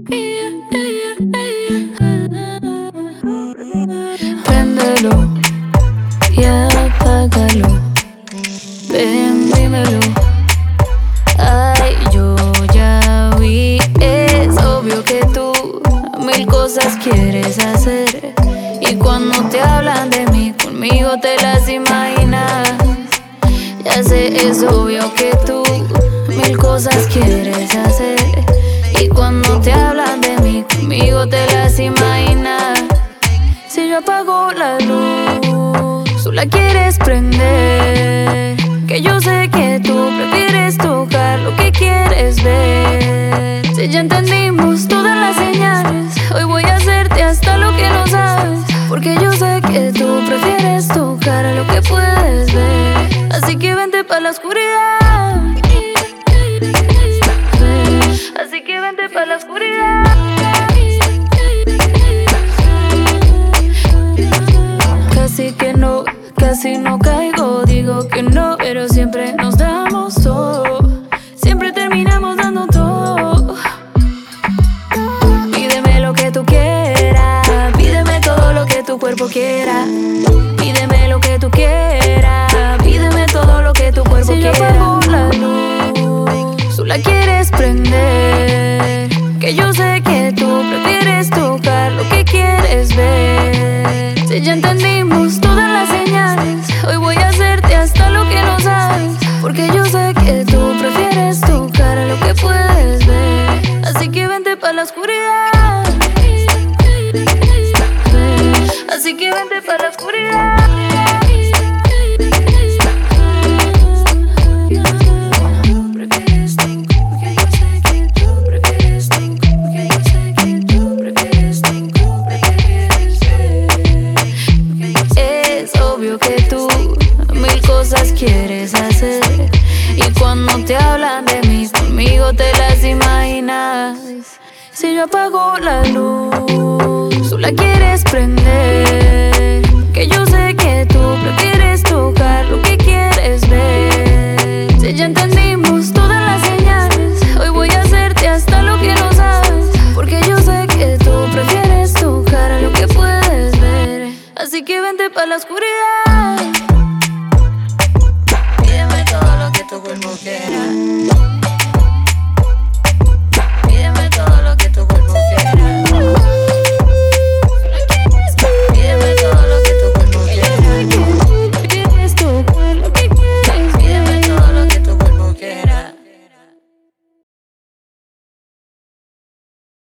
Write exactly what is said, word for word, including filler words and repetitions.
Préndelo y apágalo. Ven, dímelo. Ay, yo ya vi. Es obvio que tú mil cosas quieres hacer. Y cuando te hablan de mí, conmigo te las imaginas. Ya sé, es obvio que tú mil cosas quieres hacer. Y cuando te hablan de mí, conmigo te las imaginas. Si yo apago la luz, tú la quieres prender. Que yo sé que tú prefieres tocar lo que quieres ver. Si ya entendimos todas las señales, hoy voy a hacerte hasta lo que no sabes. Porque yo sé que tú prefieres tocar lo que puedes ver. Así que vente pa' la oscuridad. Así que vente pa' la oscuridad. Casi que no, casi no caigo. Digo que no, pero siempre nos damos todo. Siempre terminamos dando todo. Pídeme lo que tú quieras. Pídeme todo lo que tu cuerpo quiera. Pídeme lo que tú quieras. Pídeme todo lo que tu cuerpo quiera. Si yo apago la luz, tú la quieres prender. Que yo sé que tú prefieres tocar lo que quieres ver. Si ya entendimos todas las señales, hoy voy a hacerte hasta lo que no sabes. Porque yo sé que tú prefieres tocar lo que puedes ver. Así que vente pa' la oscuridad. Así que vente pa' la oscuridad. Que tú mil cosas quieres hacer. Y cuando te hablan de mí, conmigo te las imaginas. Si yo apago la luz, tú la quieres prender.